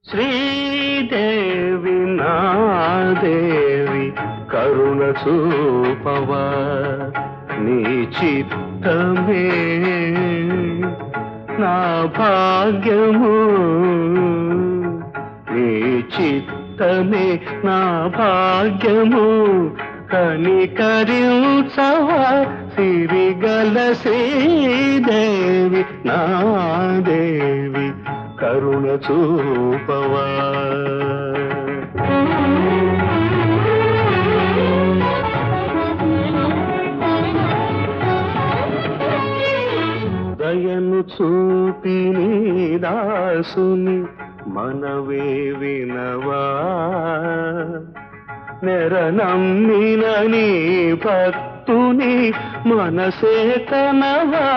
శ్రీదేవి నాదేవి కరుణ చూపవా నీ చిత్తమే నా భాగ్యము నీ చిత్తమే నా భాగ్యము కనికరించవా సిరిగల శ్రీదేవి నాదేవి కరుణ చూపవా దయను చూపి నీ దాసుని మనవే వినవా నెరనమ్మిన నీ భక్తుని మనసే కనవా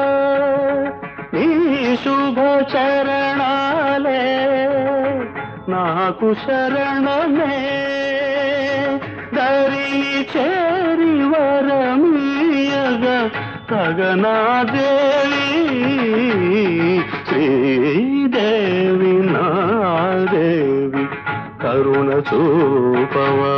నీ శుభ చరణాలే నాకు శరణమే దరి చేరి వరమీయగా తగనాదేవి శ్రీదేవి నాదేవి కరుణ చూపవా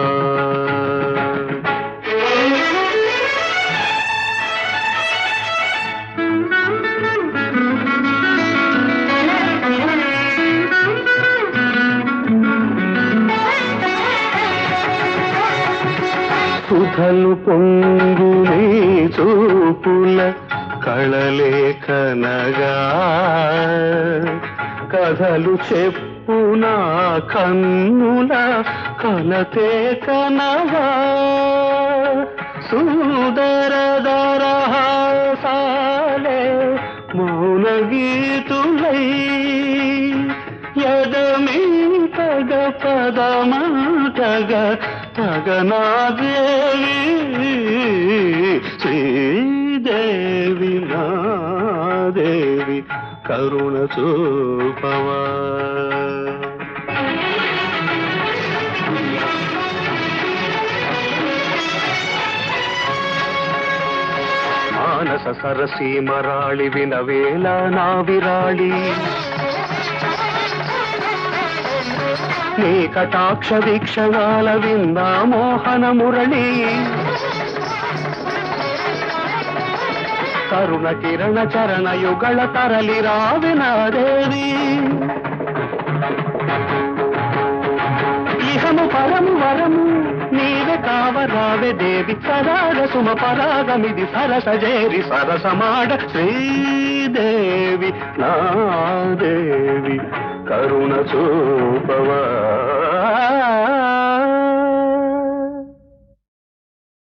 సుధలు పొంగు నీ చూపుల కళలే కనగా కథలు చెప్పు నా కన్నుల కలతే కనగా సుందర దరహాసాలే మౌన గీతులై యదమీ తగ పదమంటగ తగనాదేవి శ్రీదేవి నాదేవి కరుణ చూపవా మానస సరసీ మరాళి వినవేళ నా విరాళి నీ కటాక్ష వీక్షణాల విందా మోహన మురళి కరుణ కిరణ చరణ యుగళ తరలి రావినాదేవి ఇహము పరము వరము నీవే కావరావే దేవి సరాగ సుమ పరాగమిది సరసజేరి సరసమాడ శ్రీదేవి నాదేవి కరుణ చూపవా